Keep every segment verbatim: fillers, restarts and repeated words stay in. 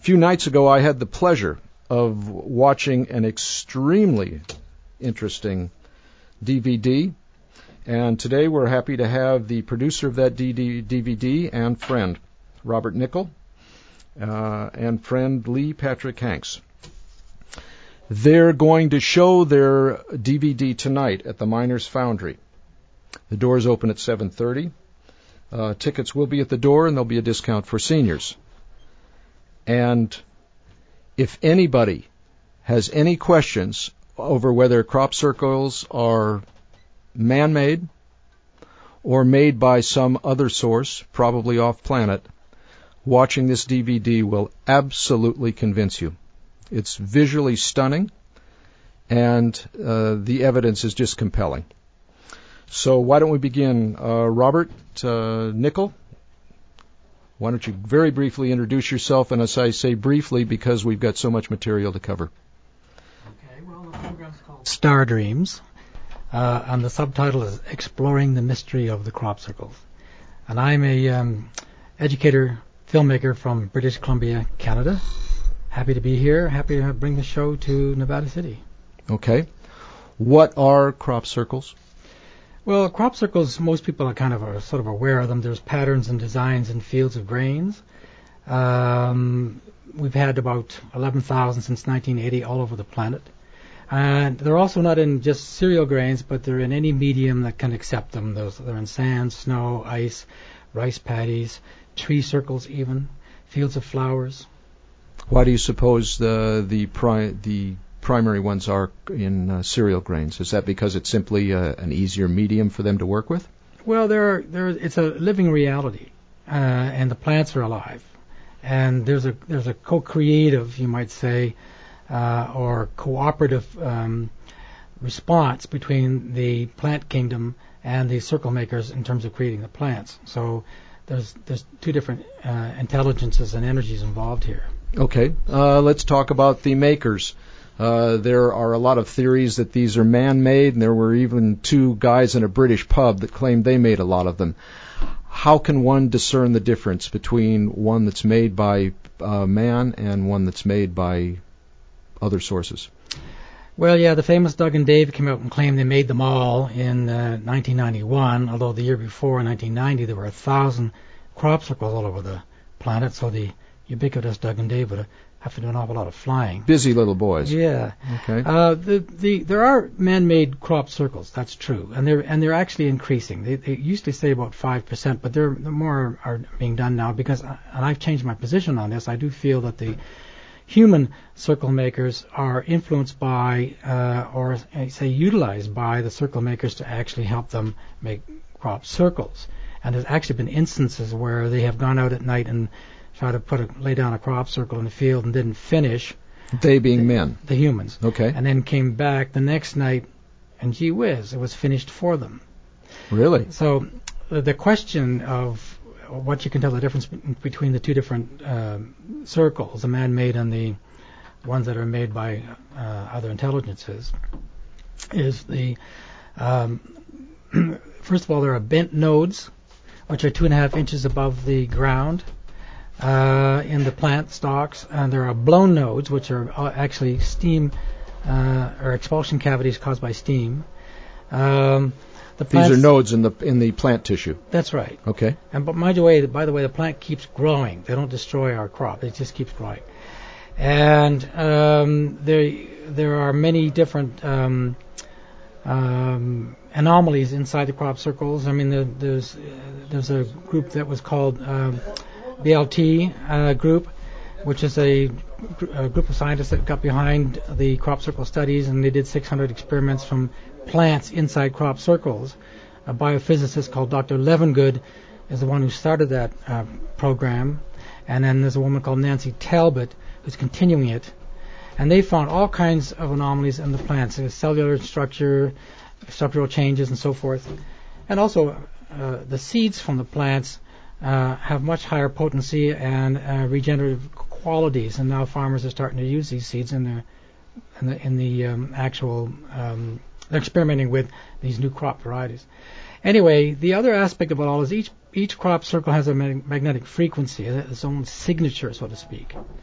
few nights ago, I had the pleasure of watching an extremely interesting D V D, and today we're happy to have the producer of that D V D and friend, Robert Nickell, uh, and friend Lee Patrick Hanks. They're going to show their D V D tonight at the Miners Foundry. The doors open at seven thirty. Uh, tickets will be at the door, and there'll be a discount for seniors. And if anybody has any questions over whether crop circles are man-made or made by some other source, probably off-planet, watching this D V D will absolutely convince you. It's visually stunning, and uh, the evidence is just compelling. So why don't we begin? Uh, Robert uh, Nickell, why don't you very briefly introduce yourself, and as I say briefly because we've got so much material to cover. Okay, well, the program's called Star Dreams, uh, and the subtitle is Exploring the Mystery of the Crop Circles. And I'm a um, educator, filmmaker from British Columbia, Canada. Happy to be here, happy to bring the show to Nevada City. Okay. What are crop circles? Well, crop circles, most people are kind of are sort of aware of them. There's patterns and designs in fields of grains. Um, we've had about eleven thousand since nineteen eighty all over the planet. And they're also not in just cereal grains, but they're in any medium that can accept them. Those, they're in sand, snow, ice, rice paddies, tree circles even, fields of flowers. Why do you suppose the the pri- the primary ones are in uh, cereal grains? Is that because it's simply uh, an easier medium for them to work with? Well, there, there, it's a living reality, uh, and the plants are alive, and there's a there's a co-creative, you might say, uh, or cooperative um, response between the plant kingdom and the circle makers in terms of creating the plants. So there's there's two different uh, intelligences and energies involved here. Okay, uh, let's talk about the makers. Uh, there are a lot of theories that these are man-made, and there were even two guys in a British pub that claimed they made a lot of them. How can one discern the difference between one that's made by uh, man and one that's made by other sources? Well, yeah, the famous Doug and Dave came out and claimed they made them all in uh, nineteen ninety-one, although the year before, in nineteen ninety, there were a thousand crop circles all over the planet, so the ubiquitous Doug and Dave would have to do an awful lot of flying. Busy little boys. Yeah. Okay. Uh, the the there are man-made crop circles. That's true, and they're and they're actually increasing. They, they used to say about five percent, but they're the more are being done now because, and I've changed my position on this. I do feel that the human circle makers are influenced by, uh, or I say utilized by the circle makers to actually help them make crop circles. And there's actually been instances where they have gone out at night and tried to put a, lay down a crop circle in the field and didn't finish. They being the, men. The humans. Okay. And then came back the next night, and gee whiz, it was finished for them. Really? So uh, the question of what you can tell the difference between the two different uh, circles, the man-made and the ones that are made by uh, other intelligences, is the um, first of all, there are bent nodes, which are two and a half inches above the ground uh, in the plant stalks, and there are blown nodes, which are actually steam uh, or expulsion cavities caused by steam. Um, The These are nodes in the in the plant tissue. That's right. Okay. And but by the way, by the way, the plant keeps growing. They don't destroy our crop. It just keeps growing. And um, there there are many different um, um, anomalies inside the crop circles. I mean, there, there's uh, there's a group that was called um, B L T uh, group, which is a, a group of scientists that got behind the crop circle studies, and they did six hundred experiments from plants inside crop circles. A biophysicist called Doctor Levengood is the one who started that uh, program, and then there's a woman called Nancy Talbot who's continuing it, and they found all kinds of anomalies in the plants, uh, cellular structure, structural changes, and so forth. And also uh, the seeds from the plants uh, have much higher potency and uh, regenerative qualities, and now farmers are starting to use these seeds in the in the, in the um, actual um, they're experimenting with these new crop varieties. Anyway, the other aspect of it all is each each crop circle has a mag- magnetic frequency, its own signature, so to speak.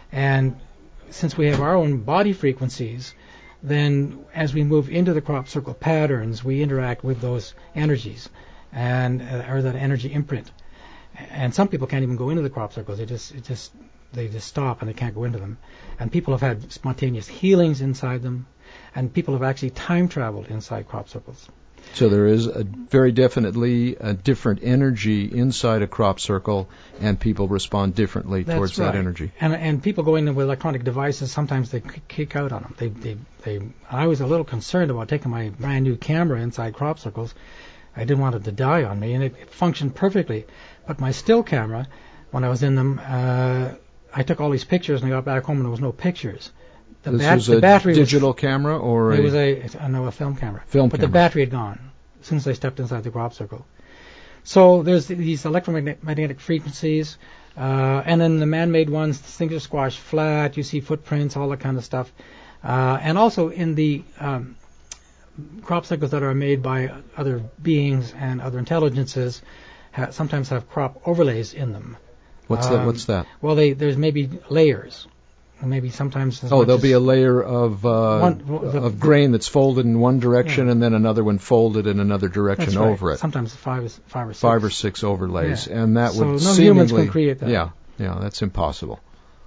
And since we have our own body frequencies, then as we move into the crop circle patterns, we interact with those energies and uh, or that energy imprint. And some people can't even go into the crop circles. They just it just they just stop and they can't go into them. And people have had spontaneous healings inside them, and people have actually time traveled inside crop circles. So there is a very definitely a different energy inside a crop circle, and people respond differently That's towards right. that energy. And and people go in with electronic devices. Sometimes they kick out on them. They they they. I was a little concerned about taking my brand new camera inside crop circles. I didn't want it to die on me, and it, it functioned perfectly. But my still camera, when I was in them, uh, I took all these pictures, and I got back home and there was no pictures. The this bat- was the a battery digital was, camera or it a... was a, I know, a film camera. Film but camera. the battery had gone as soon as I stepped inside the crop circle. So there's these electromagnetic frequencies, uh, and then the man-made ones, things are squashed flat, you see footprints, all that kind of stuff. Uh, and also in the um, crop circles that are made by other beings and other intelligences ha- sometimes have crop overlays in them. What's um, that? What's that? Well, they, there's maybe layers. Maybe sometimes. Oh, there'll be a layer of uh, one, the, of grain that's folded in one direction, yeah. and then another one folded in another direction That's right. over it. Sometimes five, five or six. Five or six overlays, Yeah. and that So would no seemingly humans can create that. Yeah, yeah, that's impossible.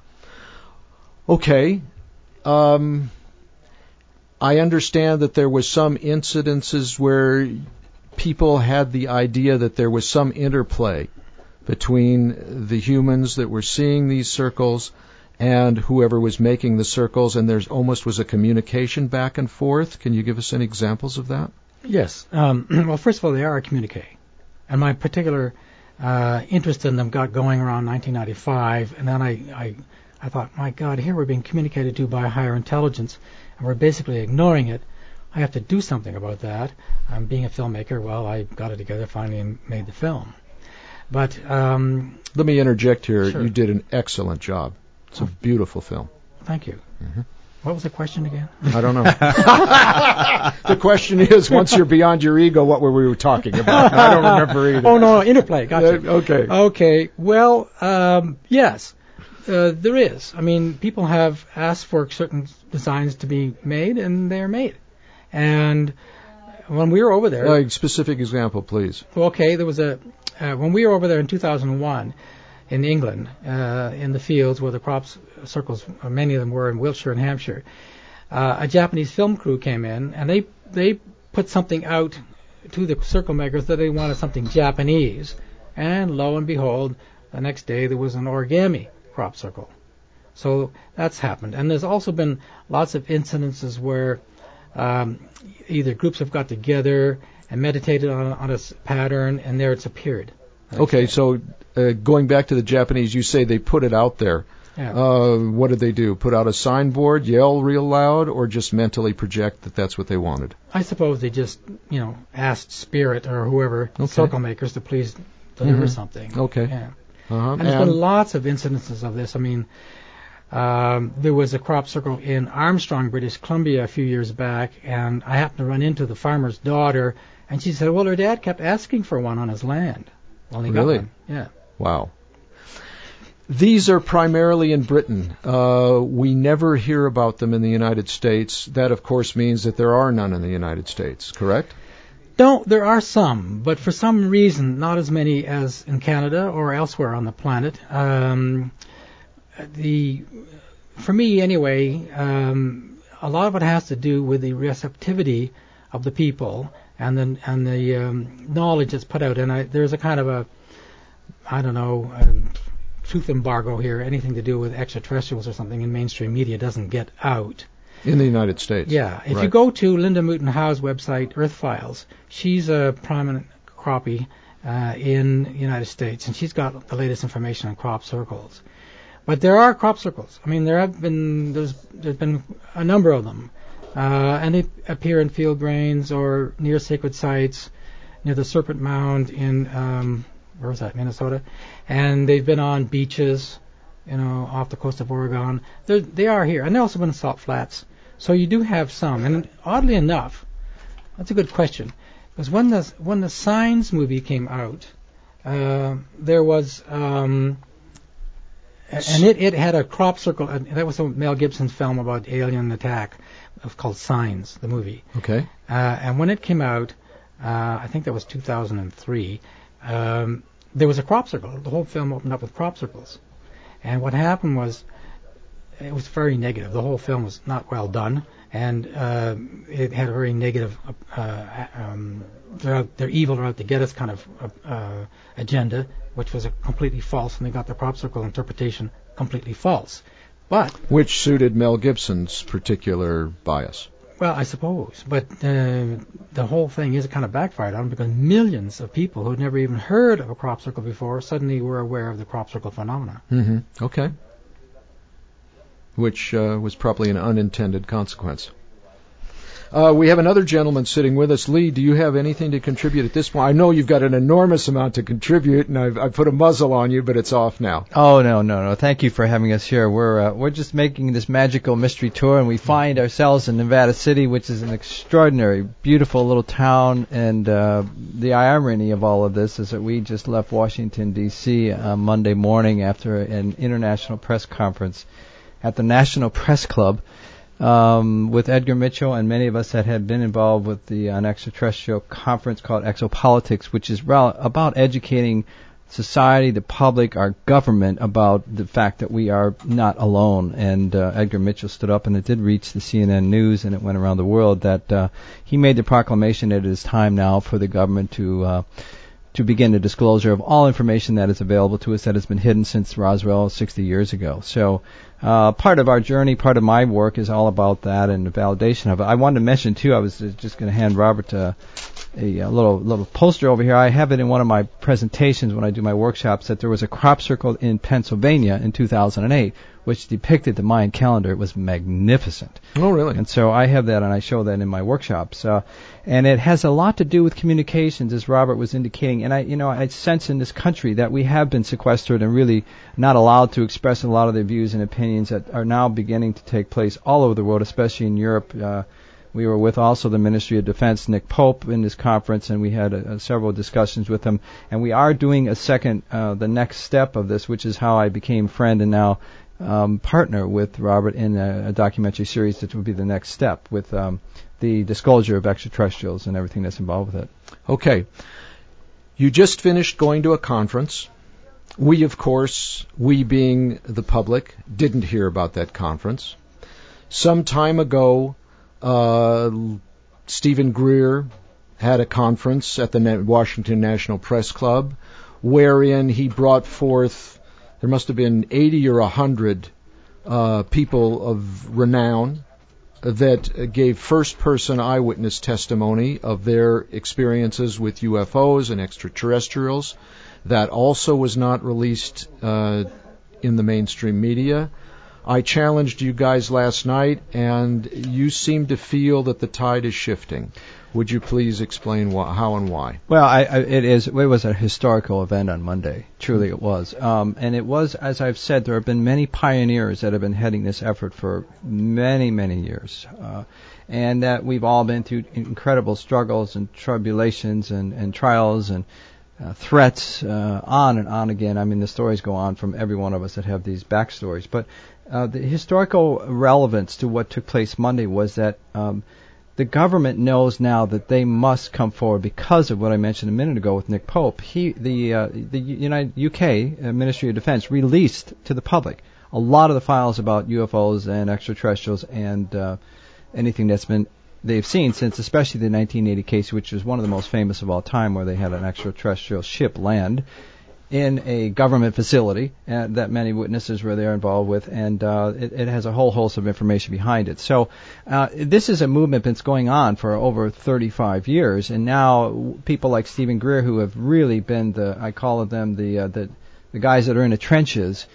Okay, um, I understand that there was some incidences where people had the idea that there was some interplay between the humans that were seeing these circles and whoever was making the circles, and there's almost was a communication back and forth. Can you give us any examples of that? Yes. Um, well, first of all, they are a communique. And my particular uh, interest in them got going around nineteen ninety-five, and then I, I, I thought, my God, here we're being communicated to by a higher intelligence, and we're basically ignoring it. I have to do something about that. Um, being a filmmaker, well, I got it together finally and made the film. But um, let me interject here. Sure. You did an excellent job. It's a beautiful film. Thank you. Mm-hmm. What was the question again? I don't know. The question is, once you're beyond your ego, what were we talking about? I don't remember either. Oh, no, interplay. Gotcha. Uh, okay. Okay. Well, um, yes, uh, there is. I mean, people have asked for certain designs to be made, and they're made. And when we were over there... Uh, specific example, please. Okay, there was a... Uh, when we were over there in two thousand one... in England, uh, in the fields where the crop circles, many of them were in Wiltshire and Hampshire, uh, a Japanese film crew came in, and they they put something out to the circle makers that they wanted something Japanese, and lo and behold, the next day there was an origami crop circle. So that's happened. And there's also been lots of incidences where um, either groups have got together and meditated on, on a pattern, and there it's appeared. Okay, so uh, going back to the Japanese, you say they put it out there. Yeah. Uh, what did they do? Put out a signboard, yell real loud, or just mentally project that that's what they wanted? I suppose they just, you know, asked Spirit or whoever, Okay. circle makers, to please deliver Mm-hmm. something. Okay. Yeah. Uh-huh. And there's been lots of incidences of this. I mean, um, there was a crop circle in Armstrong, British Columbia, a few years back, and I happened to run into the farmer's daughter, and she said, well, her dad kept asking for one on his land. Well, he Really? got one. Yeah. Wow. These are primarily in Britain. Uh, we never hear about them in the United States. That, of course, means that there are none in the United States, correct? No, there are some, but for some reason, not as many as in Canada or elsewhere on the planet. Um, the, for me, anyway, um, a lot of it has to do with the receptivity of the people and the and the um, knowledge that's put out. And I, there's a kind of a, I don't know, um, truth embargo here. Anything to do with extraterrestrials or something in mainstream media doesn't get out. In the United States. Yeah. If right. you go to Linda Moulton Howe's website, Earth Files, she's a prominent crappie uh, in the United States, and she's got the latest information on crop circles. But there are crop circles. I mean, there have been there's there's been a number of them, uh, and they appear in field grains or near sacred sites, near the Serpent Mound in um, where was that, Minnesota, and they've been on beaches, you know, off the coast of Oregon. They're, they are here, and they've also been in salt flats. So you do have some, and oddly enough, that's a good question, because when the when the Signs movie came out, uh, there was um, And it, it had a crop circle. And that was a Mel Gibson film about alien attack. It was called Signs, the movie. Okay. Uh, and when it came out, uh, I think that was two thousand three, um, there was a crop circle. The whole film opened up with crop circles. And what happened was, it was very negative. The whole film was not well done, and uh, it had a very negative, uh, um, they're, out, they're evil, they're out to get us kind of uh, agenda, which was a completely false, and they got the crop circle interpretation completely false. But which suited Mel Gibson's particular bias. Well, I suppose, but uh, the whole thing is kind of backfired on him because millions of people who had never even heard of a crop circle before suddenly were aware of the crop circle phenomena. Mm-hmm. Okay. Which uh, was probably an unintended consequence. Uh, we have another gentleman sitting with us. Lee, do you have anything to contribute at this point? I know you've got an enormous amount to contribute, and I've, I've put a muzzle on you, but it's off now. Oh, no, no, no. Thank you for having us here. We're uh, we're just making this magical mystery tour, and we find ourselves in Nevada City, which is an extraordinary, beautiful little town. And uh, the irony of all of this is that we just left Washington, D C on Monday morning after an international press conference at the National Press Club. Um, with Edgar Mitchell and many of us that had been involved with the an extraterrestrial conference called Exopolitics, which is re- about educating society, the public, our government about the fact that we are not alone. And uh, Edgar Mitchell stood up, and it did reach the C N N News, and it went around the world, that uh, he made the proclamation that it is time now for the government to uh, to begin the disclosure of all information that is available to us that has been hidden since Roswell sixty years ago. So uh, part of our journey, part of my work is all about that and the validation of it. I wanted to mention, too, I was just going to hand Robert uh, a, a little little poster over here. I have it in one of my presentations when I do my workshops, that there was a crop circle in Pennsylvania in two thousand eight, which depicted the Mayan calendar. It was magnificent. Oh, really? And so I have that, and I show that in my workshops. Uh, and it has a lot to do with communications, as Robert was indicating. And I, you know, I sense in this country that we have been sequestered and really not allowed to express a lot of the views and opinions that are now beginning to take place all over the world, especially in Europe. Uh, we were with also the Ministry of Defense, Nick Pope, in this conference, and we had uh, several discussions with him. And we are doing a second, uh, the next step of this, which is how I became friend and now Um, partner with Robert in a, a documentary series that would be the next step with um, the disclosure of extraterrestrials and everything that's involved with it. Okay. You just finished going to a conference. We, of course, we being the public, didn't hear about that conference. Some time ago, uh, Stephen Greer had a conference at the Washington National Press Club wherein he brought forth, there must have been eighty or one hundred uh, people of renown that gave first-person eyewitness testimony of their experiences with U F Os and extraterrestrials. That also was not released uh, in the mainstream media. I challenged you guys last night, and you seem to feel that the tide is shifting. Would you please explain wh- how and why? Well, I, I, it is. It was a historical event on Monday. Truly, it was. Um, and it was, as I've said, there have been many pioneers that have been heading this effort for many, many years, uh, and that we've all been through incredible struggles and tribulations and, and trials and uh, threats, uh, on and on again. I mean, the stories go on from every one of us that have these backstories. But uh, the historical relevance to what took place Monday was that Um, the government knows now that they must come forward because of what I mentioned a minute ago with Nick Pope. He, the uh, the United U K uh, Ministry of Defense released to the public a lot of the files about U F Os and extraterrestrials and uh, anything that's been they've seen since, especially the nineteen eighty case, which is one of the most famous of all time, where they had an extraterrestrial ship land in a government facility uh, that many witnesses were there involved with, and uh, it, it has a whole host of information behind it. So uh, this is a movement that's going on for over thirty-five years, and now people like Stephen Greer, who have really been the, I call them the uh, the, the guys that are in the trenches,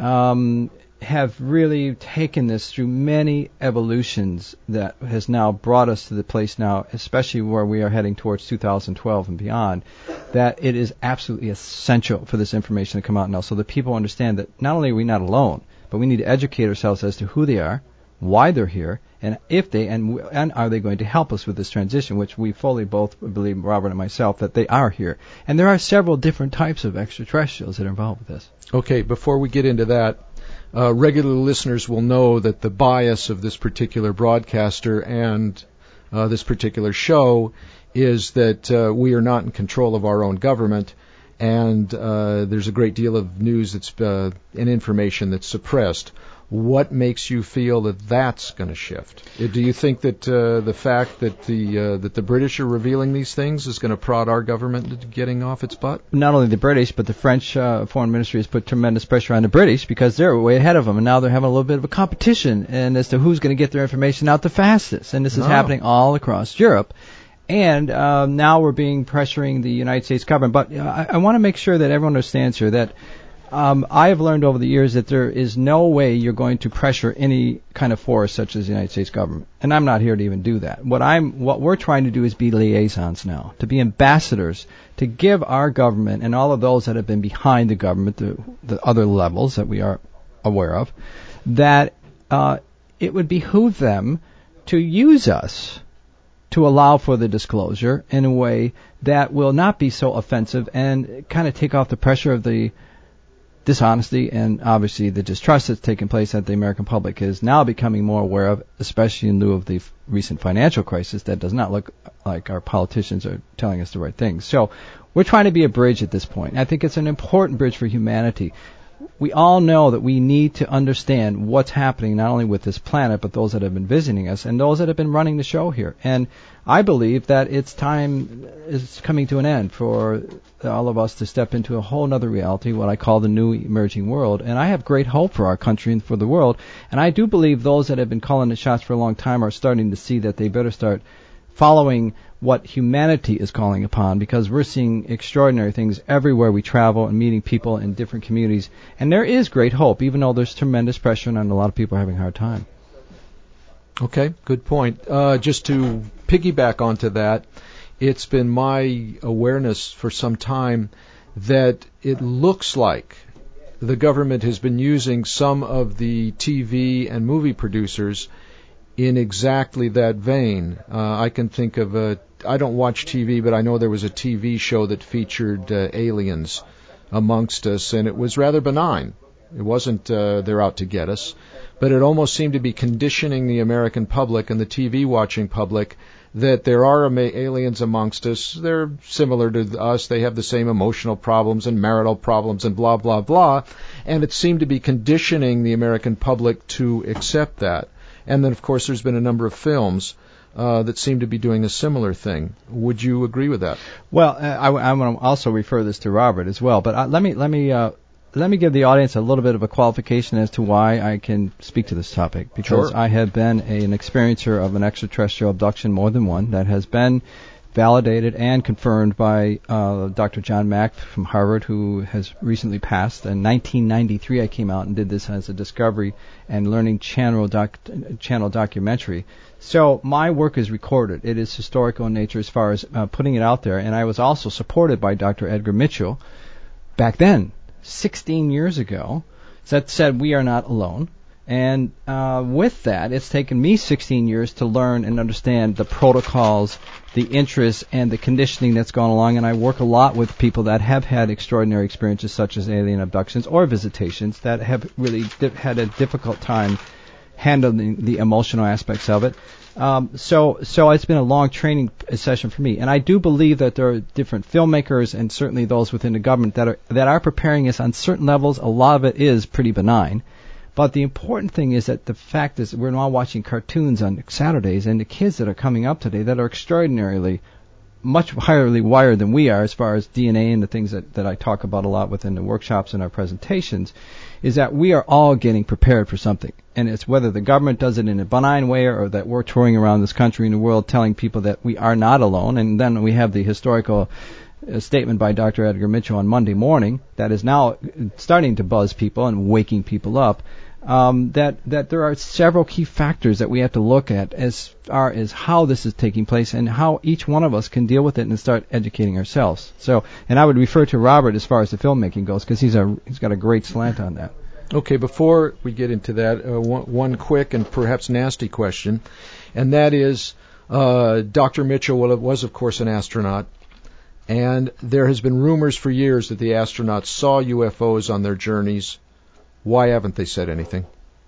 um, have really taken this through many evolutions that has now brought us to the place now, especially where we are heading towards two thousand twelve and beyond, that it is absolutely essential for this information to come out now so that people understand that not only are we not alone, but we need to educate ourselves as to who they are, why they're here, and if they and and are they going to help us with this transition, which we fully both believe, Robert and myself, that they are here. And there are several different types of extraterrestrials that are involved with this. Okay, before we get into that, uh, regular listeners will know that the bias of this particular broadcaster and uh, this particular show is that uh, we are not in control of our own government, and uh, there's a great deal of news that's uh, and information that's suppressed. What makes you feel that that's going to shift? Do you think that uh, the fact that the uh, that the British are revealing these things is going to prod our government into getting off its butt? Not only the British, but the French uh, foreign ministry has put tremendous pressure on the British because they're way ahead of them, and now they're having a little bit of a competition and as to who's going to get their information out the fastest. And this is oh. happening all across Europe. And uh, now we're being pressuring the United States government. But uh, I, I want to make sure that everyone understands here that Um, I have learned over the years that there is no way you're going to pressure any kind of force such as the United States government, and I'm not here to even do that. What I'm, what we're trying to do is be liaisons now, to be ambassadors, to give our government and all of those that have been behind the government, the, the other levels that we are aware of, that uh, it would behoove them to use us to allow for the disclosure in a way that will not be so offensive and kind of take off the pressure of the dishonesty and obviously the distrust that's taken place that the American public is now becoming more aware of, especially in lieu of the f- recent financial crisis that does not look like our politicians are telling us the right things. So we're trying to be a bridge at this point. I think it's an important bridge for humanity. We all know that we need to understand what's happening not only with this planet, but those that have been visiting us and those that have been running the show here. And I believe that its time is coming to an end for all of us to step into a whole other reality, what I call the new emerging world. And I have great hope for our country and for the world. And I do believe those that have been calling the shots for a long time are starting to see that they better start following what humanity is calling upon, because we're seeing extraordinary things everywhere we travel and meeting people in different communities. And there is great hope, even though there's tremendous pressure and a lot of people are having a hard time. Okay, good point. Uh, just to piggyback onto that, it's been my awareness for some time that it looks like the government has been using some of the T V and movie producers in exactly that vein. Uh, I can think of a, I don't watch T V, but I know there was a T V show that featured uh, aliens amongst us, and it was rather benign. It wasn't uh, they're out to get us, but it almost seemed to be conditioning the American public and the T V watching public that there are ama- aliens amongst us. They're similar to us. They have the same emotional problems and marital problems and blah, blah, blah. And it seemed to be conditioning the American public to accept that. And then, of course, there's been a number of films uh, that seem to be doing a similar thing. Would you agree with that? Well, uh, I, I want to also refer this to Robert as well. But uh, let me let me uh, let me give the audience a little bit of a qualification as to why I can speak to this topic. Because sure. I have been a, an experiencer of an extraterrestrial abduction, more than one, that has been validated and confirmed by uh, Doctor John Mack from Harvard, who has recently passed. In nineteen ninety-three, I came out and did this as a Discovery and Learning Channel doc, channel documentary. So my work is recorded. It is historical in nature as far as uh, putting it out there. And I was also supported by Doctor Edgar Mitchell back then, sixteen years ago, that said we are not alone. And uh, with that, it's taken me sixteen years to learn and understand the protocols, the interests, and the conditioning that's gone along. And I work a lot with people that have had extraordinary experiences such as alien abductions or visitations that have really di- had a difficult time handling the emotional aspects of it. Um, so, so it's been a long training session for me. And I do believe that there are different filmmakers and certainly those within the government that are that are preparing us on certain levels. A lot of it is pretty benign. But the important thing is that the fact is we're now watching cartoons on Saturdays, and the kids that are coming up today that are extraordinarily much highly wired than we are as far as D N A and the things that, that I talk about a lot within the workshops and our presentations, is that we are all getting prepared for something. And it's whether the government does it in a benign way or that we're touring around this country and the world telling people that we are not alone. And then we have the historical a statement by Doctor Edgar Mitchell on Monday morning that is now starting to buzz people and waking people up, um, that, that there are several key factors that we have to look at as far as how this is taking place and how each one of us can deal with it and start educating ourselves. So, and I would refer to Robert as far as the filmmaking goes because he's a he's got a great slant on that. Okay, before we get into that, uh, one, one quick and perhaps nasty question, and that is, uh, Doctor Mitchell well, it was, of course, an astronaut, and there has been rumors for years that the astronauts saw U F Os on their journeys. Why haven't they said anything?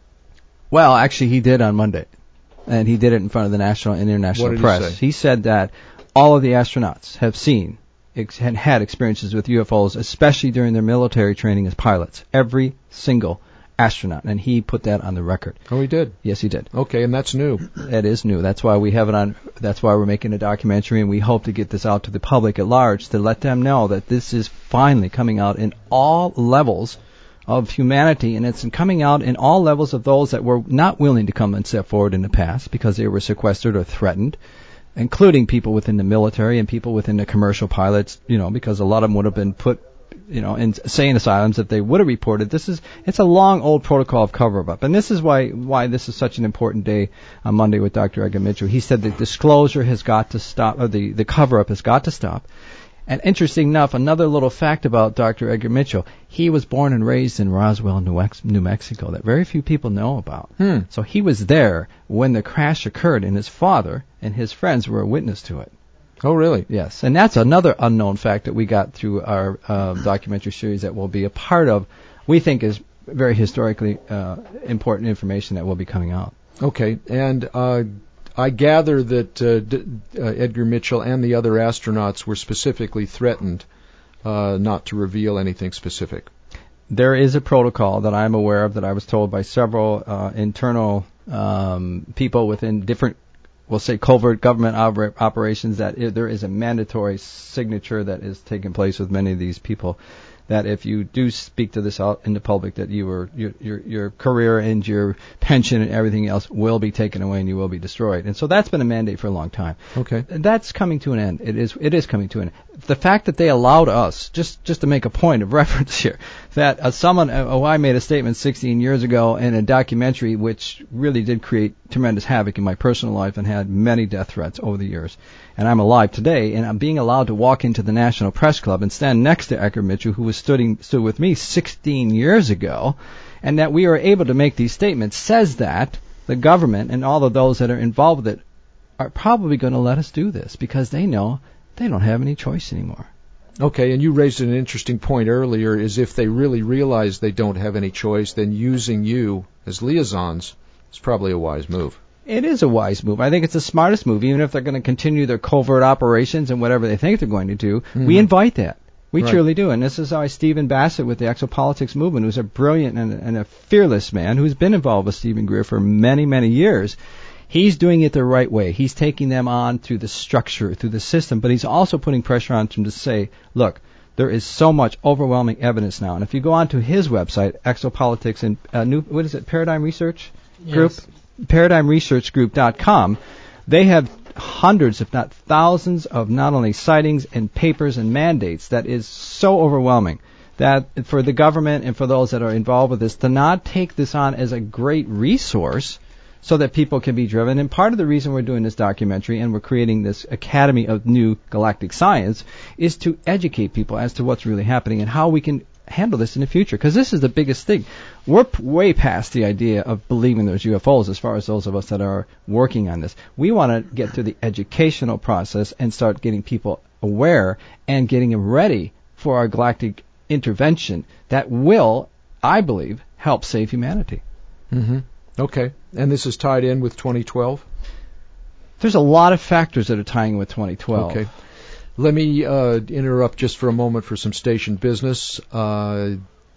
Well, actually, he did on Monday, and he did it in front of the national and international What did press. he say? He said that all of the astronauts have seen ex- and had experiences with U F Os, especially during their military training as pilots. Every single astronaut, and he put that on the record. Oh, he did? Yes, he did. Okay, and that's new. That is new. That's why we have it on. That's why we're making a documentary, and we hope to get this out to the public at large to let them know that this is finally coming out in all levels of humanity, and it's coming out in all levels of those that were not willing to come and step forward in the past because they were sequestered or threatened, including people within the military and people within the commercial pilots, you know, because a lot of them would have been put, you know, in insane asylums if they would have reported. This is, it's a long old protocol of cover-up, and this is why why this is such an important day on Monday with Doctor Edgar Mitchell. He said the disclosure has got to stop, or the, the cover-up has got to stop. And interesting enough, another little fact about Doctor Edgar Mitchell, he was born and raised in Roswell, New Mexico, that very few people know about. Hmm. So he was there when the crash occurred, and his father and his friends were a witness to it. Oh, really? Yes, and that's another unknown fact that we got through our uh, documentary series that will be a part of, we think is very historically uh, important information that will be coming out. Okay, and uh, I gather that uh, D- uh, Edgar Mitchell and the other astronauts were specifically threatened uh, not to reveal anything specific. There is a protocol that I'm aware of that I was told by several uh, internal um, people within different, we'll say, covert government oper- operations, that I- there is a mandatory signature that is taking place with many of these people, that if you do speak to this out in the public, that you were, your, your your career and your pension and everything else will be taken away and you will be destroyed. And so that's been a mandate for a long time. Okay. That's coming to an end. It is it is coming to an end. The fact that they allowed us, just just to make a point of reference here, that uh, someone, uh, oh, I made a statement sixteen years ago in a documentary which really did create tremendous havoc in my personal life and had many death threats over the years. And I'm alive today, and I'm being allowed to walk into the National Press Club and stand next to Edgar Mitchell, who was stood, stood with me sixteen years ago, and that we are able to make these statements says that the government and all of those that are involved with it are probably going to let us do this because they know they don't have any choice anymore. Okay, and you raised an interesting point earlier, is if they really realize they don't have any choice, then using you as liaisons is probably a wise move. It is a wise move. I think it's the smartest move, even if they're going to continue their covert operations and whatever they think they're going to do. Mm-hmm. We invite that. We right. truly do. And this is how Stephen Bassett with the Exopolitics movement, who's a brilliant and, and a fearless man who's been involved with Stephen Greer for many, many years. He's doing it the right way. He's taking them on through the structure, through the system, but he's also putting pressure on them to say, look, there is so much overwhelming evidence now. And if you go onto his website, Exopolitics and uh, new, what is it, Paradigm Research Group? Yes. paradigm research group dot com, they have hundreds, if not thousands, of not only sightings and papers and mandates that is so overwhelming that for the government and for those that are involved with this to not take this on as a great resource so that people can be driven. And part of the reason we're doing this documentary and we're creating this Academy of New Galactic Science is to educate people as to what's really happening and how we can handle this in the future, because this is the biggest thing. We're p- way past the idea of believing there's U F Os as far as those of us that are working on this. We want to get to the educational process and start getting people aware and getting them ready for our galactic intervention that will, I believe, help save humanity. Mm-hmm. Okay. And this is tied in with twenty twelve? There's a lot of factors that are tying with twenty twelve. Okay. Let me uh, interrupt just for a moment for some station business. Uh,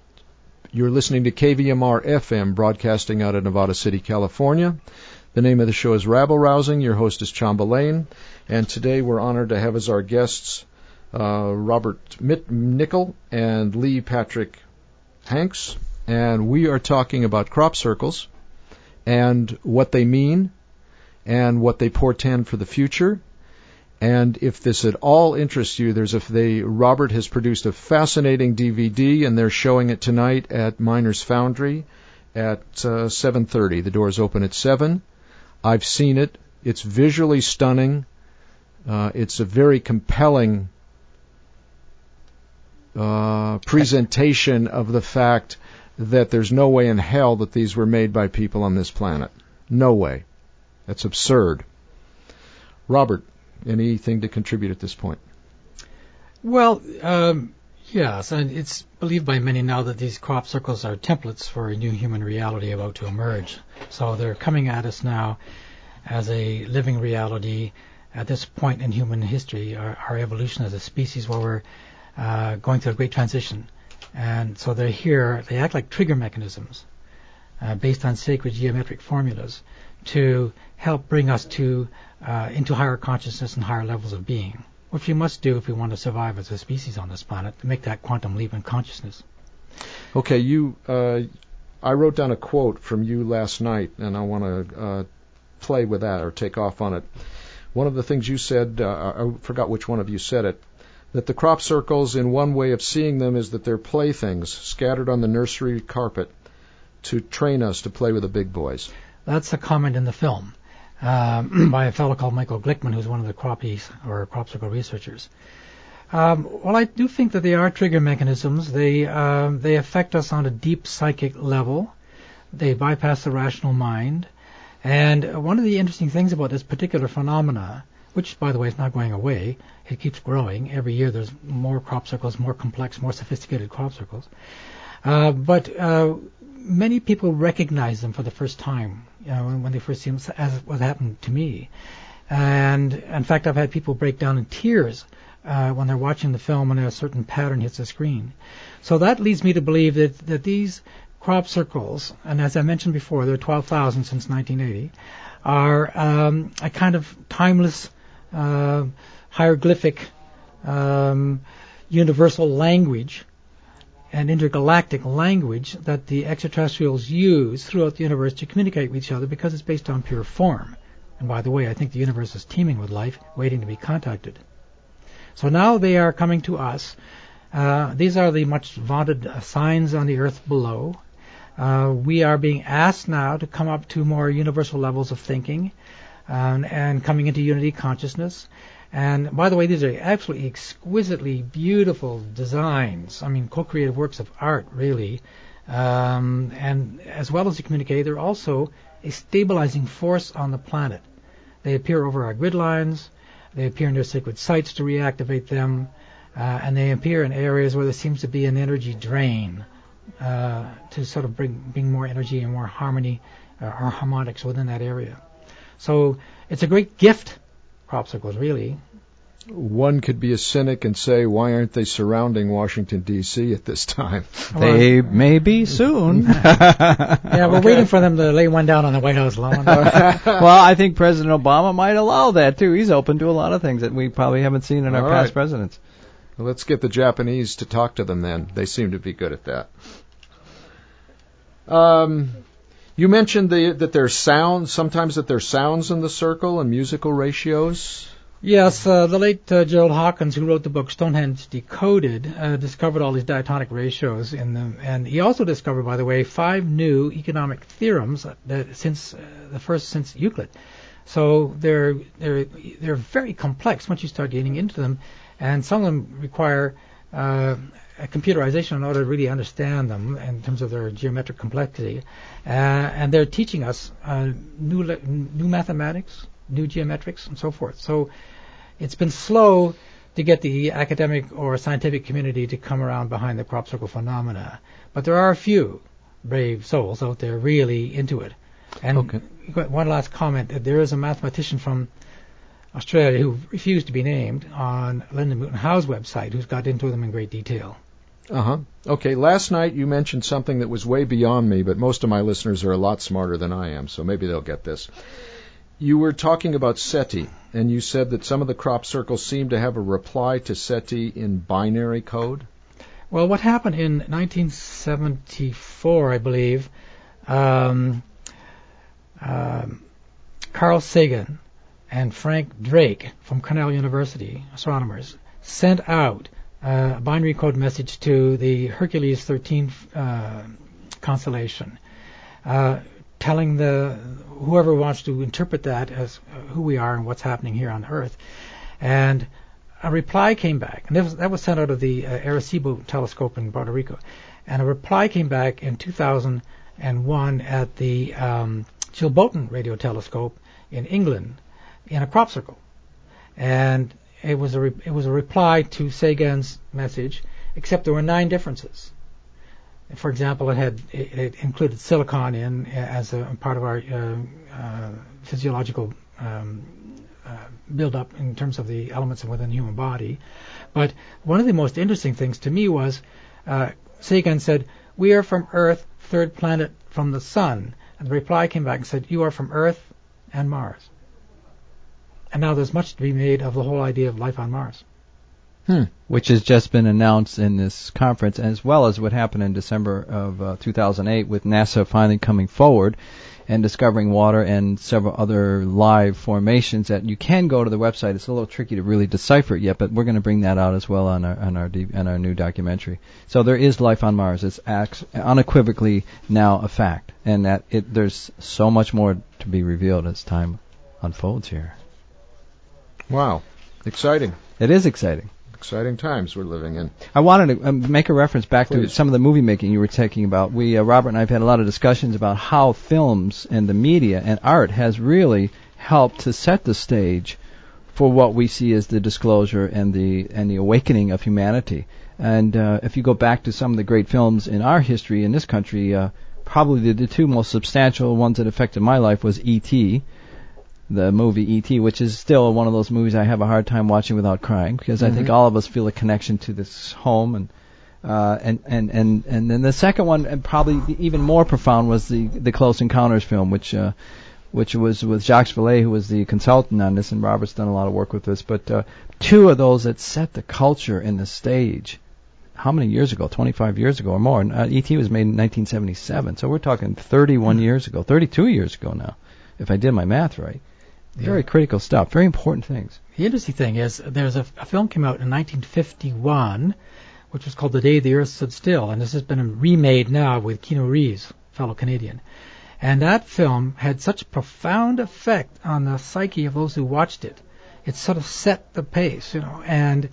you're listening to K V M R F M, broadcasting out of Nevada City, California. The name of the show is Rabble Rousing. Your host is Chamba Lane. And today we're honored to have as our guests uh, Robert Mitt- Nickel and Lee Patrick Hanks. And we are talking about crop circles and what they mean and what they portend for the future. And if this at all interests you, there's a they Robert has produced a fascinating D V D, and they're showing it tonight at Miners Foundry at uh, seven thirty. The doors open at seven. I've seen it. It's visually stunning. Uh, it's a very compelling uh, presentation of the fact that there's no way in hell that these were made by people on this planet. No way. That's absurd. Robert, anything to contribute at this point? Well, um, yes, and it's believed by many now that these crop circles are templates for a new human reality about to emerge. So they're coming at us now as a living reality at this point in human history, our, our evolution as a species, where we're uh, going through a great transition. And so they're here, they act like trigger mechanisms uh, based on sacred geometric formulas to help bring us to uh, into higher consciousness and higher levels of being, which we must do if we want to survive as a species on this planet, to make that quantum leap in consciousness. Okay, you. Uh, I wrote down a quote from you last night, and I want to uh, play with that or take off on it. One of the things you said, uh, I forgot which one of you said it, that the crop circles, in one way of seeing them, is that they're playthings scattered on the nursery carpet to train us to play with the big boys. That's a comment in the film um, by a fellow called Michael Glickman, who's one of the croppies or crop circle researchers. Um, well, I do think that they are trigger mechanisms. They um, they affect us on a deep psychic level. They bypass the rational mind. And one of the interesting things about this particular phenomena, which, by the way, is not going away, it keeps growing. Every year there's more crop circles, more complex, more sophisticated crop circles. Uh, but uh, many people recognize them for the first time, you know, when, when they first see them, as what happened to me. And, in fact, I've had people break down in tears uh, when they're watching the film and a certain pattern hits the screen. So that leads me to believe that, that these crop circles, and as I mentioned before, there are twelve thousand since nineteen eighty, are um, a kind of timeless, uh, hieroglyphic, um, universal language, an intergalactic language that the extraterrestrials use throughout the universe to communicate with each other, because it's based on pure form. And by the way, I think the universe is teeming with life, waiting to be contacted. So now they are coming to us. Uh, these are the much vaunted uh, signs on the earth below. Uh, we are being asked now to come up to more universal levels of thinking um, and coming into unity consciousness. And by the way, these are absolutely exquisitely beautiful designs. I mean, co-creative works of art, really. Um, and as well as to communicate, they're also a stabilizing force on the planet. They appear over our grid lines. They appear in their sacred sites to reactivate them. Uh, and they appear in areas where there seems to be an energy drain. Uh, to sort of bring, bring more energy and more harmony uh, or harmonics within that area. So it's a great gift, crop circles, really. One could be a cynic and say, why aren't they surrounding Washington, D C at this time? They well, may be soon. Yeah, we're okay. waiting for them to lay one down on the White House lawn. Well, I think President Obama might allow that, too. He's open to a lot of things that we probably haven't seen in All our right. past presidents. Well, let's get the Japanese to talk to them then. They seem to be good at that. Um, you mentioned the, that there's sounds, sometimes that there's sounds in the circle and musical ratios. Yes, uh, the late uh, Gerald Hawkins, who wrote the book Stonehenge Decoded, uh, discovered all these diatonic ratios in them, and he also discovered, by the way, five new economic theorems that since uh, the first since Euclid. So they're they're they're very complex once you start getting into them, and some of them require uh, a computerization in order to really understand them in terms of their geometric complexity, uh, and they're teaching us uh, new le- new mathematics, new geometrics, and so forth. So it's been slow to get the academic or scientific community to come around behind the crop circle phenomena, but there are a few brave souls out there really into it. And okay. One last comment: there is a mathematician from Australia who refused to be named on Lyndon Moulton Howe's website who's got into them in great detail. Uh-huh. Okay, last night you mentioned something that was way beyond me, but most of my listeners are a lot smarter than I am, so maybe they'll get this. You were talking about SETI, and you said that some of the crop circles seem to have a reply to SETI in binary code. Well, what happened in nineteen seventy-four, I believe, um, um, Carl Sagan and Frank Drake from Cornell University, astronomers, sent out a binary code message to the Hercules thirteen uh, constellation, uh, telling the whoever wants to interpret that as uh, who we are and what's happening here on Earth. And a reply came back, and that was, that was sent out of the uh, Arecibo telescope in Puerto Rico. And a reply came back in two thousand one at the um, Chilboton Radio Telescope in England in a crop circle. And it was a re- it was a reply to Sagan's message, except there were nine differences. For example, it had it, it included silicon in as a part of our uh, uh, physiological um, uh, build-up in terms of the elements within the human body. But one of the most interesting things to me was uh, Sagan said, "We are from Earth, third planet from the Sun." And the reply came back and said, "You are from Earth and Mars." And now there's much to be made of the whole idea of life on Mars. Hmm. Which has just been announced in this conference, as well as what happened in December of uh, two thousand eight with NASA finally coming forward and discovering water and several other live formations that you can go to the website. It's a little tricky to really decipher it yet, but we're going to bring that out as well on our on our, D- on our new documentary. So there is life on Mars. It's ac- unequivocally now a fact, and that it, there's so much more to be revealed as time unfolds here. Wow. Exciting. It is exciting. Exciting times we're living in. I wanted to um, make a reference back Please. to some of the movie making you were talking about. We, uh, Robert and I have had a lot of discussions about how films and the media and art has really helped to set the stage for what we see as the disclosure and the and the awakening of humanity. And uh, if you go back to some of the great films in our history in this country, uh, probably the, the two most substantial ones that affected my life was E T, the movie E T, which is still one of those movies I have a hard time watching without crying, because mm-hmm. I think all of us feel a connection to this home. And uh, and, and, and, and then the second one, and probably even more profound, was the, the Close Encounters film, which uh, which was with Jacques Vallée, who was the consultant on this, and Robert's done a lot of work with this. But uh, two of those that set the culture and the stage. How many years ago? twenty-five years ago or more. And, uh, E T was made in nineteen seventy-seven, so we're talking thirty-one mm-hmm. years ago, thirty-two years ago now, if I did my math right. Yeah. Very critical stuff, very important things. The interesting thing is there's a, a film came out in nineteen fifty-one, which was called The Day the Earth Stood Still, and this has been remade now with Keanu Reeves, fellow Canadian. And that film had such a profound effect on the psyche of those who watched it. It sort of set the pace, you know, and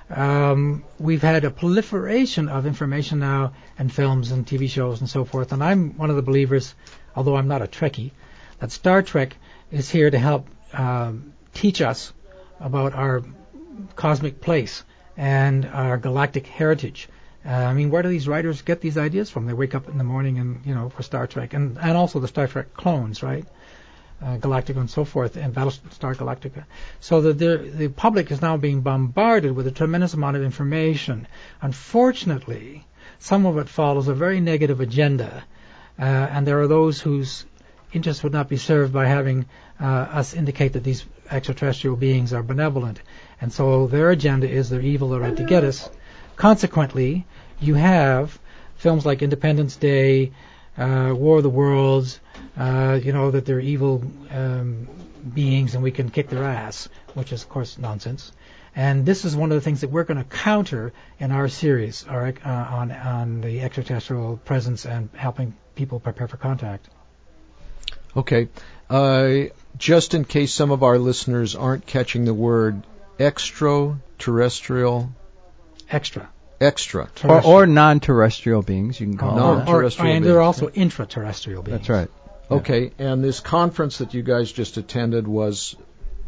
um, we've had a proliferation of information now and films and T V shows and so forth, and I'm one of the believers, although I'm not a Trekkie, that Star Trek is here to help um, teach us about our cosmic place and our galactic heritage. Uh, I mean, where do these writers get these ideas from? They wake up in the morning and, you know, for Star Trek, and, and also the Star Trek clones, right? Uh, Galactica and so forth, and Battlestar Galactica. So the, the the public is now being bombarded with a tremendous amount of information. Unfortunately, some of it follows a very negative agenda, uh, and there are those whose interest would not be served by having uh, us indicate that these extraterrestrial beings are benevolent. And so their agenda is they're evil, they're out to get us. Consequently, you have films like Independence Day, uh, War of the Worlds, uh, you know, that they're evil um, beings and we can kick their ass, which is, of course, nonsense. And this is one of the things that we're going to counter in our series our, uh, on, on the extraterrestrial presence and helping people prepare for contact. Okay. Uh, just in case some of our listeners aren't catching the word extraterrestrial. Extra. Extra. Or, or non-terrestrial beings, you can call oh, them. Or, or, and beings. There are also intraterrestrial beings. That's right. Okay, yeah. And this conference that you guys just attended was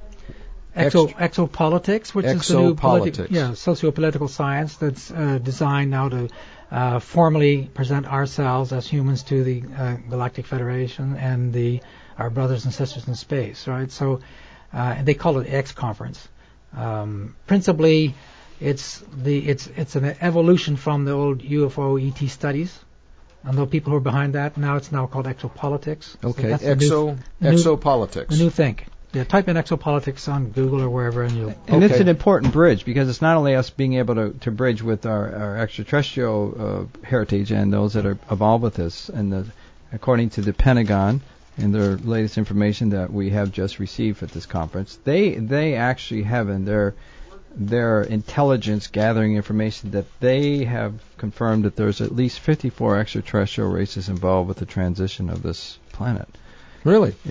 Exo, exopolitics, which is the new politi- yeah, socio-political science that's uh, designed now to uh, formally present ourselves as humans to the uh, Galactic Federation and the our brothers and sisters in space, right? So uh, they call it X Conference. Um, principally, it's the it's it's an evolution from the old U F O E T studies. And the people who are behind that, now it's now called exopolitics. Okay, so exo the new, exopolitics. The new think. Yeah, type in exopolitics on Google or wherever, and you'll. And okay. It's an important bridge because it's not only us being able to, to bridge with our, our extraterrestrial uh, heritage and those that are involved with this. And the, according to the Pentagon and their latest information that we have just received at this conference, they they actually have in their their intelligence gathering information that they have confirmed that there's at least fifty-four extraterrestrial races involved with the transition of this planet. Really? Yes.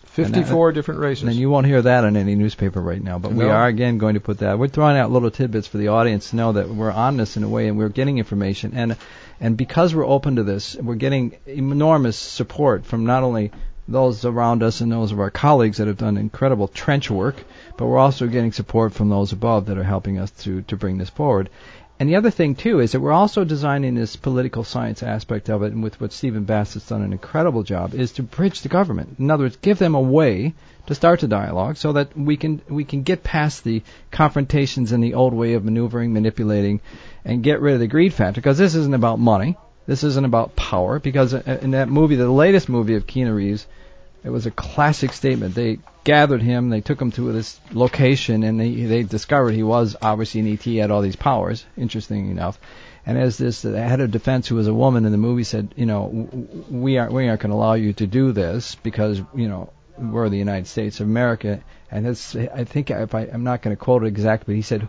fifty-four and that, different races. And you won't hear that in any newspaper right now, but no. we are again going to put that. We're throwing out little tidbits for the audience to know that we're on this in a way, and we're getting information. And and because we're open to this, we're getting enormous support from not only those around us and those of our colleagues that have done incredible trench work, but we're also getting support from those above that are helping us to, to bring this forward. And the other thing, too, is that we're also designing this political science aspect of it, and with what Stephen Bass has done an incredible job, is to bridge the government. In other words, give them a way to start the dialogue so that we can we can get past the confrontations and the old way of maneuvering, manipulating, and get rid of the greed factor, because this isn't about money. This isn't about power, because in that movie, the latest movie of Keanu Reeves, it was a classic statement. They gathered him, they took him to this location, and they they discovered he was obviously an E T, had all these powers, interesting enough. And as this the head of defense, who was a woman in the movie, said, you know, we aren't we aren't going to allow you to do this because, you know, we're the United States of America. And it's, I think, if I, I'm not going to quote it exactly, but he said,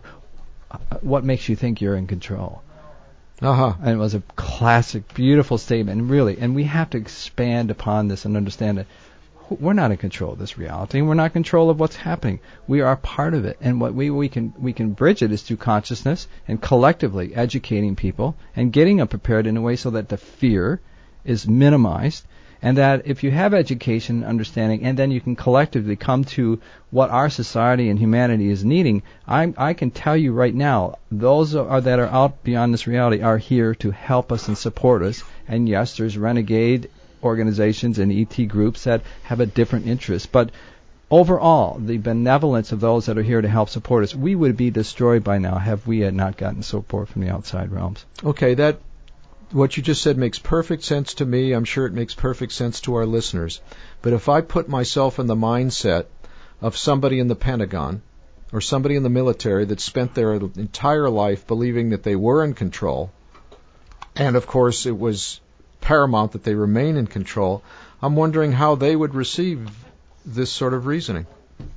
what makes you think you're in control? Uh-huh. And it was a classic, beautiful statement, and really, and we have to expand upon this and understand that we're not in control of this reality, and we're not in control of what's happening. We are part of it, and what we we can we can bridge it is through consciousness and collectively educating people and getting them prepared in a way so that the fear is minimized, and that if you have education and understanding, and then you can collectively come to what our society and humanity is needing, I I can tell you right now, those are, that are out beyond this reality are here to help us and support us. And yes, there's renegade organizations and E T groups that have a different interest, but overall, the benevolence of those that are here to help support us, we would be destroyed by now have we had not gotten support from the outside realms. Okay, that what you just said makes perfect sense to me. I'm sure it makes perfect sense to our listeners. But if I put myself in the mindset of somebody in the Pentagon or somebody in the military that spent their entire life believing that they were in control, and of course it was paramount that they remain in control, I'm wondering how they would receive this sort of reasoning.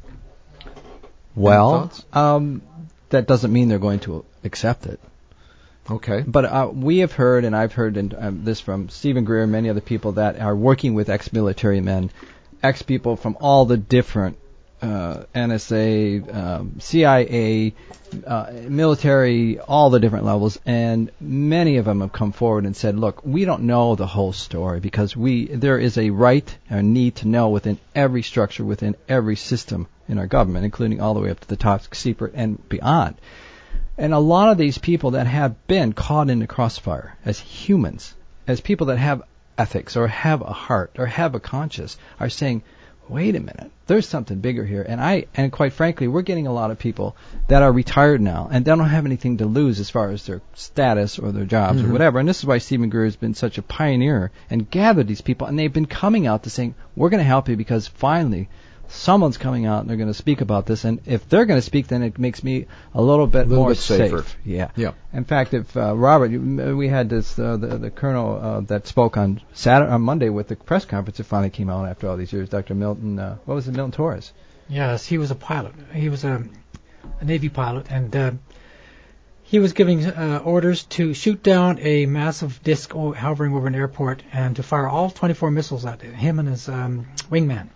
Well, um, that doesn't mean they're going to accept it. Okay. But uh, we have heard, and I've heard in, um, this from Stephen Greer and many other people that are working with ex-military men, ex-people from all the different uh, N S A, um, C I A, uh, military, all the different levels, and many of them have come forward and said, look, we don't know the whole story because we there is a right or need to know within every structure, within every system in our government, including all the way up to the top secret and beyond. And a lot of these people that have been caught in the crossfire as humans, as people that have ethics or have a heart or have a conscience, are saying, wait a minute, there's something bigger here. And I, and quite frankly, we're getting a lot of people that are retired now and they don't have anything to lose as far as their status or their jobs mm-hmm. or whatever. And this is why Stephen Greer has been such a pioneer and gathered these people. And they've been coming out to saying, we're going to help you because finally someone's coming out and they're going to speak about this. And if they're going to speak, then it makes me a little bit a little more bit safer. Safe. Yeah. Yeah. In fact, if uh, Robert, you, we had this uh, the, the colonel uh, that spoke on Saturday, on Monday with the press conference that finally came out after all these years, Doctor Milton, uh, what was it, Milton Torres? Yes, he was a pilot. He was a, a Navy pilot, and uh, he was giving uh, orders to shoot down a massive disc hovering over an airport and to fire all twenty-four missiles at it, him and his um, wingman.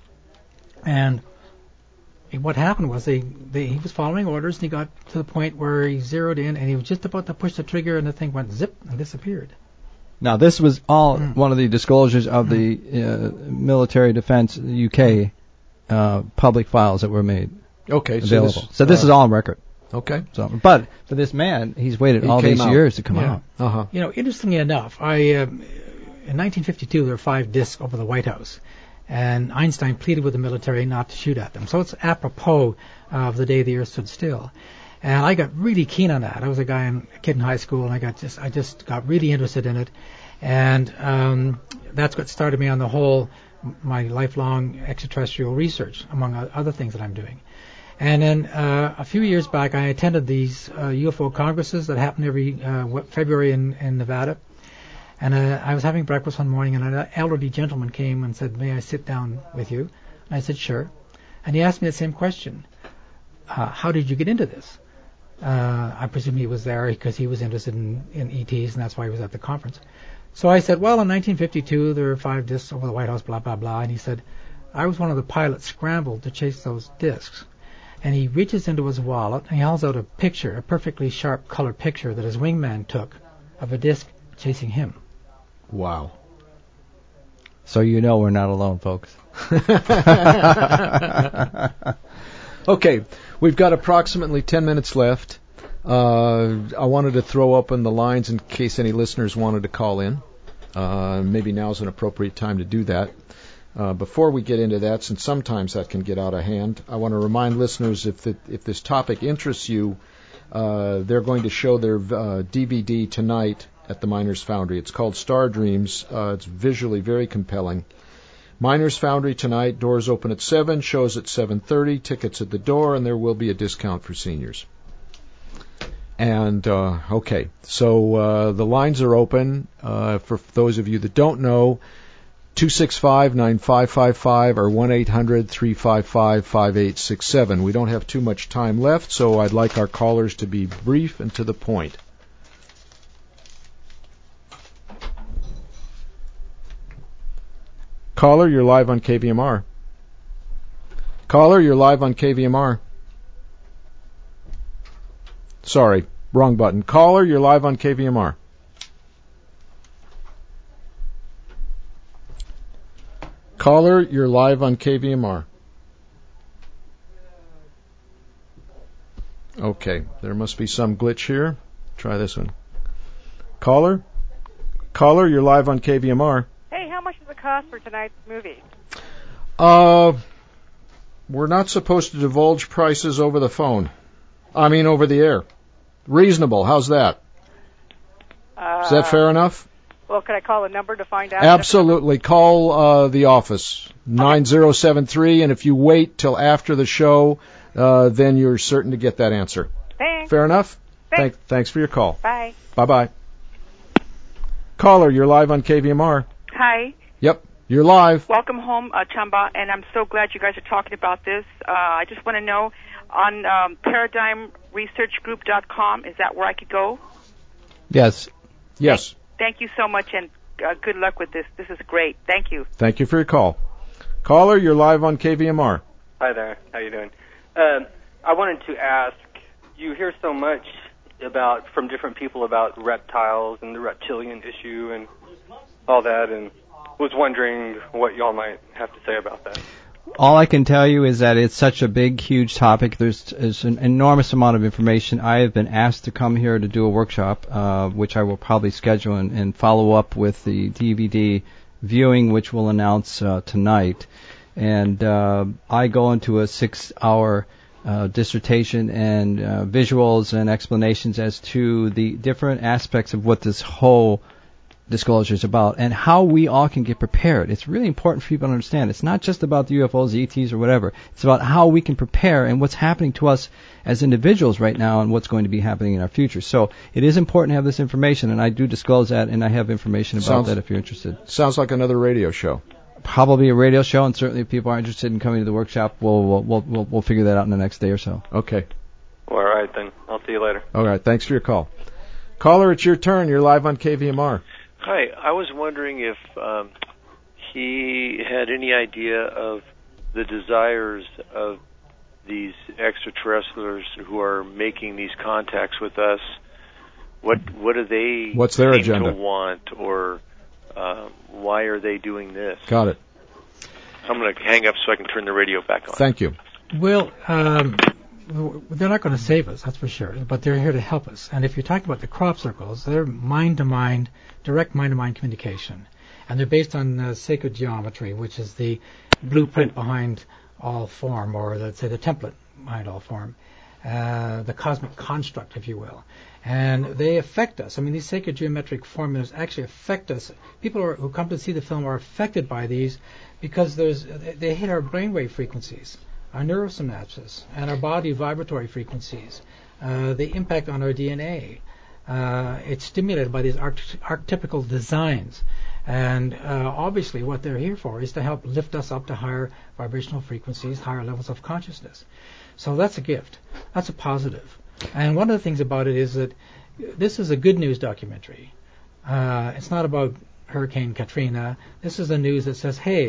And what happened was they, they he was following orders, and he got to the point where he zeroed in, and he was just about to push the trigger, and the thing went zip and disappeared. Now, this was all mm. one of the disclosures of mm. the uh, military defense U K uh, public files that were made okay, available. So this, so this uh, is all on record. Okay. So, but for this man, he's waited he all these out. years to come yeah. out. Uh-huh. You know, interestingly enough, I uh, in nineteen fifty-two there were five discs over the White House. And Einstein pleaded with the military not to shoot at them. So it's apropos of the day the Earth stood still. And I got really keen on that. I was a guy, in, a kid in high school, and I got just I just got really interested in it. And um, that's what started me on the whole, my lifelong extraterrestrial research, among other things that I'm doing. And then uh, a few years back, I attended these uh, U F O congresses that happen every uh, February in, in Nevada. And uh, I was having breakfast one morning, and an elderly gentleman came and said, may I sit down with you? And I said, sure. And he asked me the same question. Uh, how did you get into this? Uh, I presume he was there because he was interested in, in E Ts, and that's why he was at the conference. So I said, well, in nineteen fifty-two, there were five discs over the White House, blah, blah, blah. And he said, I was one of the pilots scrambled to chase those discs. And he reaches into his wallet and he hauls out a picture, a perfectly sharp color picture that his wingman took of a disc chasing him. Wow. So you know we're not alone, folks. Okay, we've got approximately ten minutes left. Uh, I wanted to throw open the lines in case any listeners wanted to call in. Uh, maybe now's an appropriate time to do that. Uh, before we get into that, since sometimes that can get out of hand, I want to remind listeners if the, if this topic interests you, uh, they're going to show their uh, D V D tonight at the Miners Foundry. It's called Star Dreams. Uh, it's visually very compelling. Miners Foundry tonight, doors open at seven, shows at seven thirty, tickets at the door, and there will be a discount for seniors. And, uh, okay, so uh, the lines are open. Uh, for those of you that don't know, two six five, nine five five five or one eight hundred, three five five, five eight six seven. We don't have too much time left, so I'd like our callers to be brief and to the point. Caller, you're live on K V M R. Caller, you're live on K V M R. Sorry, wrong button. Caller, you're live on K V M R. Caller, you're live on K V M R. Okay, there must be some glitch here. Try this one. Caller? Caller, you're live on K V M R. Hey, how much does it cost for tonight's movie? Uh, we're not supposed to divulge prices over the phone. I mean, over the air. Reasonable. How's that? Uh, Is that fair enough? Well, could I call a number to find out? Absolutely. Call uh, the office, nine zero seven three, and if you wait till after the show, uh, then you're certain to get that answer. Thanks. Fair enough? Thanks. Thank, thanks for your call. Bye. Bye-bye. Caller, you're live on K V M R. Hi. Yep, you're live. Welcome home, uh, Chamba, and I'm so glad you guys are talking about this. Uh, I just want to know, on um, paradigm research group dot com, is that where I could go? Yes. Yes. Thank you so much, and uh, good luck with this. This is great. Thank you. Thank you for your call. Caller, you're live on K V M R. Hi there. How you doing? Uh, I wanted to ask, you hear so much about from different people about reptiles and the reptilian issue and all that, and was wondering what y'all might have to say about that. All I can tell you is that it's such a big, huge topic. There's, there's an enormous amount of information. I have been asked to come here to do a workshop, uh, which I will probably schedule and, and follow up with the D V D viewing, which we'll announce uh, tonight. And uh, I go into a six-hour uh, dissertation and uh, visuals and explanations as to the different aspects of what this whole disclosure is about and how we all can get prepared. It's really important for people to understand. It's not just about the U F Os, E Ts, or whatever. It's about how we can prepare and what's happening to us as individuals right now and what's going to be happening in our future. So it is important to have this information, and I do disclose that, and I have information about Sounds, that if you're interested. Sounds like another radio show. Probably a radio show, and certainly if people are interested in coming to the workshop, we'll we'll we'll, we'll, we'll figure that out in the next day or so. Okay. All right, then. I'll see you later. All right. Thanks for your call. Caller, it's your turn. You're live on K V M R. Hi, I was wondering if um, he had any idea of the desires of these extraterrestrials who are making these contacts with us. What what do they What's their seem agenda? to want, or uh, why are they doing this? Got it. I'm going to hang up so I can turn the radio back on. Thank you. Well, um, they're not going to save us, that's for sure, but they're here to help us. And if you're talking about the crop circles, they're mind-to-mind, direct mind-to-mind communication. And they're based on uh, sacred geometry, which is the blueprint behind all form, or let's say the template behind all form, uh, the cosmic construct, if you will. And they affect us. I mean, these sacred geometric formulas actually affect us. People are, who come to see the film are affected by these because there's they hit our brainwave frequencies, our neurosynapses, and our body vibratory frequencies. Uh, they impact on our D N A. Uh, it's stimulated by these arch- archetypical designs. And uh, obviously what they're here for is to help lift us up to higher vibrational frequencies, higher levels of consciousness. So that's a gift. That's a positive. And one of the things about it is that this is a good news documentary. Uh, it's not about Hurricane Katrina. This is the news that says, hey,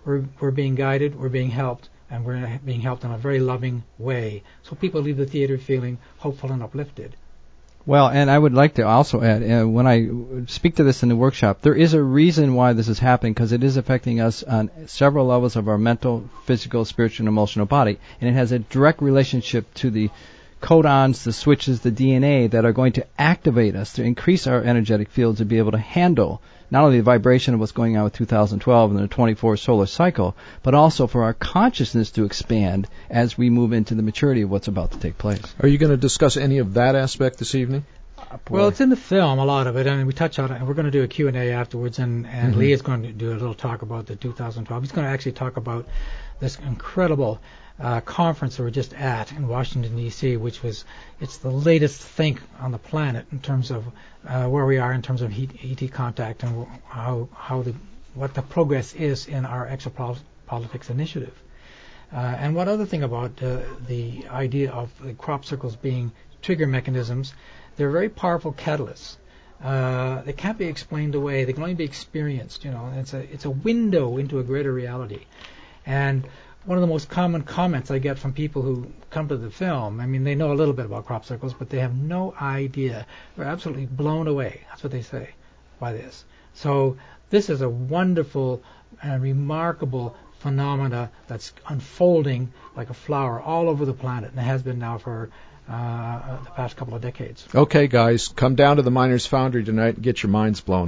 we're, we're being guided, we're being helped, and we're being helped in a very loving way. So people leave the theater feeling hopeful and uplifted. Well, and I would like to also add, uh, when I speak to this in the workshop, there is a reason why this is happening, because it is affecting us on several levels of our mental, physical, spiritual, and emotional body, and it has a direct relationship to the codons, the switches, the D N A that are going to activate us to increase our energetic field to be able to handle not only the vibration of what's going on with two thousand twelve and the twenty-four solar cycle, but also for our consciousness to expand as we move into the maturity of what's about to take place. Are you going to discuss any of that aspect this evening? Uh, well, it's in the film, a lot of it, and we touch on it, and we're going to do a Q and A afterwards, and, and mm-hmm. Lee is going to do a little talk about the two thousand twelve. He's going to actually talk about this incredible Uh, conference that we're just at in Washington, D C, which was, it's the latest think on the planet in terms of uh, where we are in terms of E T contact and how how the what the progress is in our exopolitics initiative. Uh, and one other thing about uh, the idea of the crop circles being trigger mechanisms, they're very powerful catalysts. Uh, they can't be explained away. They can only be experienced. You know, and it's a it's a window into a greater reality. And one of the most common comments I get from people who come to the film, I mean, they know a little bit about crop circles, but they have no idea. They're absolutely blown away. That's what they say by this. So this is a wonderful and remarkable phenomena that's unfolding like a flower all over the planet, and it has been now for uh, the past couple of decades. Okay, guys, come down to the Miners Foundry tonight and get your minds blown.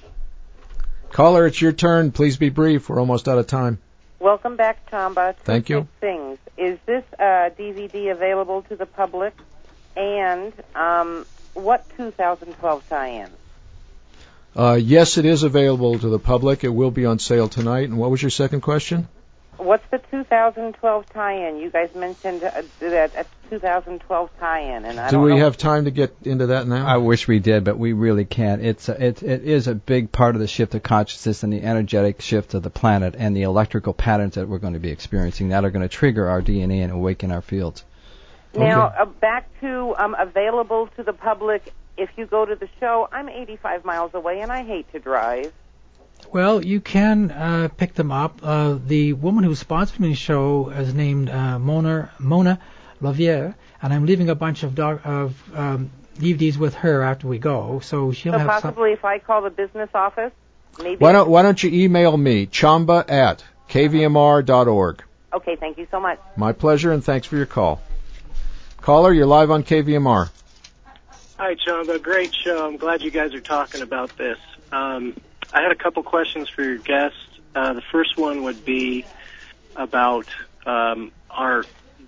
Caller, it's your turn. Please be brief. We're almost out of time. Welcome back, Chamba. Two Thank you. Things. Is this uh, D V D available to the public? And um, what two thousand twelve tie-in? Uh, yes, it is available to the public. It will be on sale tonight. And what was your second question? What's the two thousand twelve tie-in? You guys mentioned uh, that a two thousand twelve tie-in, and I do don't we know have time to get into that now? I wish we did, but we really can't. It's a, it it is a big part of the shift of consciousness and the energetic shift of the planet and the electrical patterns that we're going to be experiencing that are going to trigger our D N A and awaken our fields. Now, okay. uh, back to um, available to the public. If you go to the show, I'm eighty-five miles away, and I hate to drive. Well, you can uh, pick them up. Uh, the woman who sponsored the show is named uh, Mona Mona Lavier, and I'm leaving a bunch of, doc, of um, D V Ds with her after we go. So she'll so have possibly some... if I call the business office, maybe. Why don't Why don't you email me, chamba at k v m r dot org. Okay, thank you so much. My pleasure, and thanks for your call. Caller, you're live on K V M R. Hi, Chamba. Great show. I'm glad you guys are talking about this. Um, I had a couple questions for your guest. Uh, the first one would be about um, our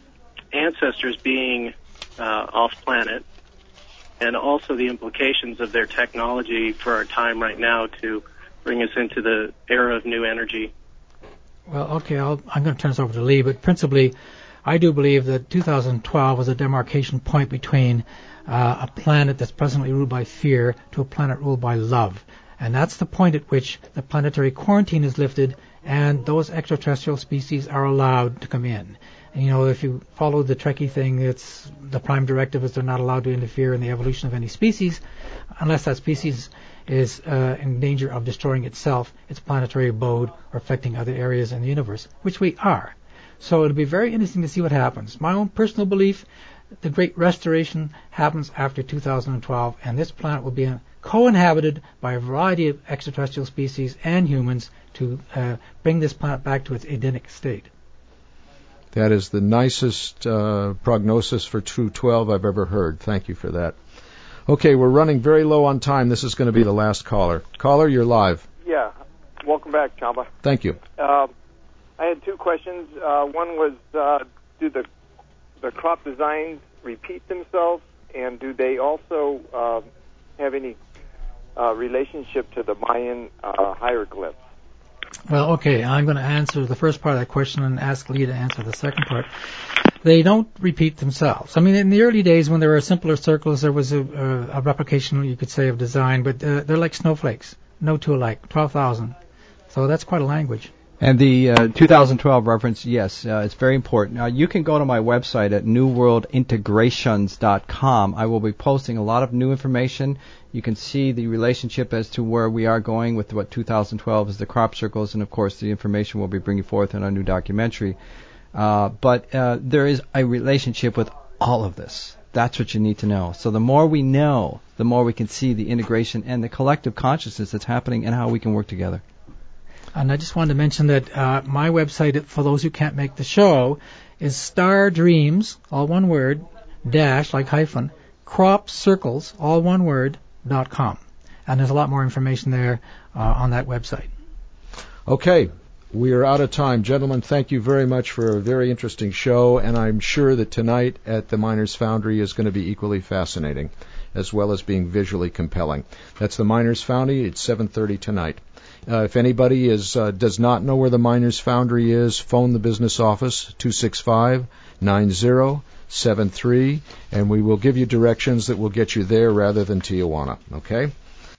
ancestors being uh, off-planet, and also the implications of their technology for our time right now to bring us into the era of new energy. Well, okay, I'll, I'm going to turn this over to Lee, but principally, I do believe that two thousand twelve was a demarcation point between uh, a planet that's presently ruled by fear to a planet ruled by love. And that's the point at which the planetary quarantine is lifted and those extraterrestrial species are allowed to come in. And, you know, if you follow the Trekkie thing, it's the prime directive is they're not allowed to interfere in the evolution of any species unless that species is uh, in danger of destroying itself, its planetary abode, or affecting other areas in the universe, which we are. So it'll be very interesting to see what happens. My own personal belief, the great restoration happens after two thousand twelve, and this planet will be a co-inhabited by a variety of extraterrestrial species and humans to uh, bring this planet back to its Edenic state. That is the nicest uh, prognosis for two twelve I've ever heard. Thank you for that. Okay, we're running very low on time. This is going to be the last caller. Caller, you're live. Yeah. Welcome back, Chamba. Thank you. Uh, I had two questions. Uh, one was, uh, do the the crop designs repeat themselves, and do they also uh, have any uh, relationship to the Mayan uh, hieroglyphs? Well, okay, I'm going to answer the first part of that question and ask Lee to answer the second part. They don't repeat themselves. I mean, in the early days when there were simpler circles, there was a, a, a replication, you could say, of design, but uh, they're like snowflakes, no two alike, twelve thousand. So that's quite a language. And the uh, two thousand twelve reference, yes, uh, it's very important. Now, you can go to my website at new world integrations dot com. I will be posting a lot of new information. You can see the relationship as to where we are going with what two thousand twelve is the crop circles, and, of course, the information we'll be bringing forth in our new documentary. Uh, but uh, there is a relationship with all of this. That's what you need to know. So the more we know, the more we can see the integration and the collective consciousness that's happening and how we can work together. And I just wanted to mention that uh, my website, for those who can't make the show, is Star Dreams, all one word, dash, like hyphen, crop circles, all one word, dot com. And there's a lot more information there uh, on that website. Okay. We are out of time. Gentlemen, thank you very much for a very interesting show, and I'm sure that tonight at the Miners Foundry is going to be equally fascinating, as well as being visually compelling. That's the Miners Foundry. It's seven thirty tonight. Uh, if anybody is uh, does not know where the Miners Foundry is, phone the business office, two six five, nine zero seven three, and we will give you directions that will get you there rather than Tijuana. Okay?